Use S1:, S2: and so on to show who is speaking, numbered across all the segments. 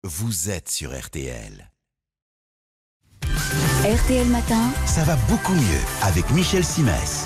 S1: vous êtes sur RTL.
S2: RTL Matin.
S1: Ça va beaucoup mieux avec Michel Simès.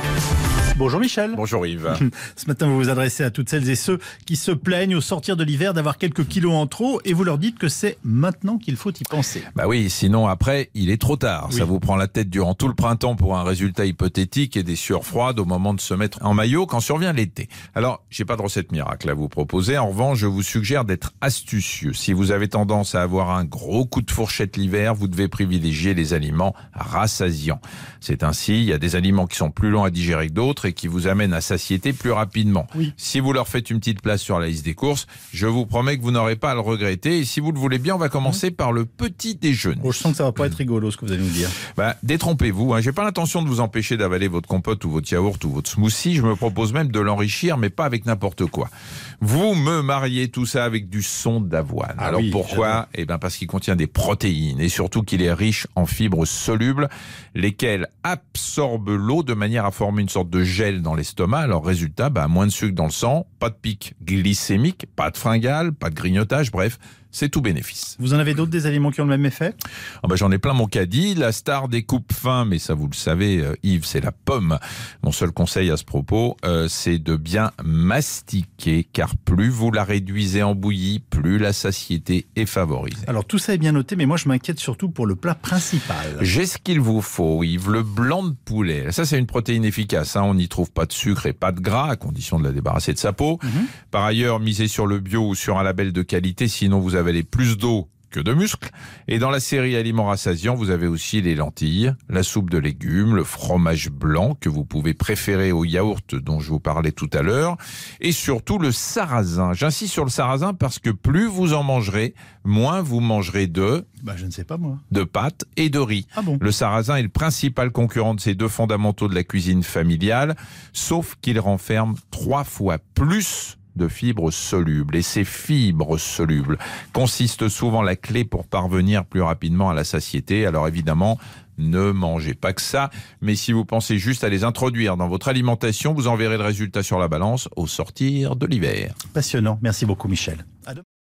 S3: Bonjour Michel.
S4: Bonjour Yves.
S3: Ce matin, vous vous adressez à toutes celles et ceux qui se plaignent au sortir de l'hiver d'avoir quelques kilos en trop et vous leur dites que c'est maintenant qu'il faut y penser.
S4: Bah oui, sinon après, il est trop tard.
S3: Oui.
S4: Ça vous prend la tête durant tout le printemps pour un résultat hypothétique et des sueurs froides au moment de se mettre en maillot quand survient l'été. Alors, j'ai pas de recette miracle à vous proposer. En revanche, je vous suggère d'être astucieux. Si vous avez tendance à avoir un gros coup de fourchette l'hiver, vous devez privilégier les aliments rassasiants. C'est ainsi, il y a des aliments qui sont plus longs à digérer que d'autres et qui vous amènent à satiété plus rapidement.
S3: Oui.
S4: Si vous leur faites une petite place sur la liste des courses, je vous promets que vous n'aurez pas à le regretter. Et si vous le voulez bien, on va commencer par le petit déjeuner.
S3: Oh, je sens que ça va pas être rigolo ce que vous allez nous dire.
S4: Détrompez-vous. J'ai pas l'intention de vous empêcher d'avaler votre compote ou votre yaourt ou votre smoothie. Je me propose même de l'enrichir, mais pas avec n'importe quoi. Vous me mariez tout ça avec du son d'avoine.
S3: Ah
S4: Alors
S3: oui,
S4: pourquoi ? Parce qu'il contient des protéines et surtout qu'il est riche en fibres solubles, lesquelles absorbent l'eau de manière à former une sorte de gel dans l'estomac. Alors résultat, moins de sucre dans le sang, pas de pic glycémique, pas de fringales, pas de grignotage, bref, c'est tout bénéfice.
S3: Vous en avez d'autres des aliments qui ont le même effet ?
S4: J'en ai plein mon caddie. La star des coupes fins, mais ça vous le savez Yves, c'est la pomme. Mon seul conseil à ce propos, c'est de bien mastiquer, car plus vous la réduisez en bouillie, plus la satiété est favorisée.
S3: Alors tout ça est bien noté, mais moi je m'inquiète surtout pour le plat principal.
S4: J'ai ce qu'il vous faut, Yves, le blanc de poulet. Ça, c'est une protéine efficace. On n'y trouve pas de sucre et pas de gras, à condition de la débarrasser de sa peau. Par ailleurs, misez sur le bio ou sur un label de qualité, sinon vous avez plus d'eau que de muscles. Et dans la série aliments rassasiants, vous avez aussi les lentilles, la soupe de légumes, le fromage blanc que vous pouvez préférer au yaourt dont je vous parlais tout à l'heure, et surtout le sarrasin. J'insiste sur le sarrasin parce que plus vous en mangerez, moins vous mangerez
S3: Je ne sais pas moi.
S4: de pâtes et de riz.
S3: Ah bon ?
S4: Le sarrasin est le principal concurrent de ces deux fondamentaux de la cuisine familiale, sauf qu'il renferme 3 fois plus de fibres solubles. Et ces fibres solubles consistent souvent la clé pour parvenir plus rapidement à la satiété. Alors évidemment, ne mangez pas que ça, mais si vous pensez juste à les introduire dans votre alimentation, vous en verrez le résultat sur la balance au sortir de l'hiver.
S3: Passionnant. Merci beaucoup Michel. À demain.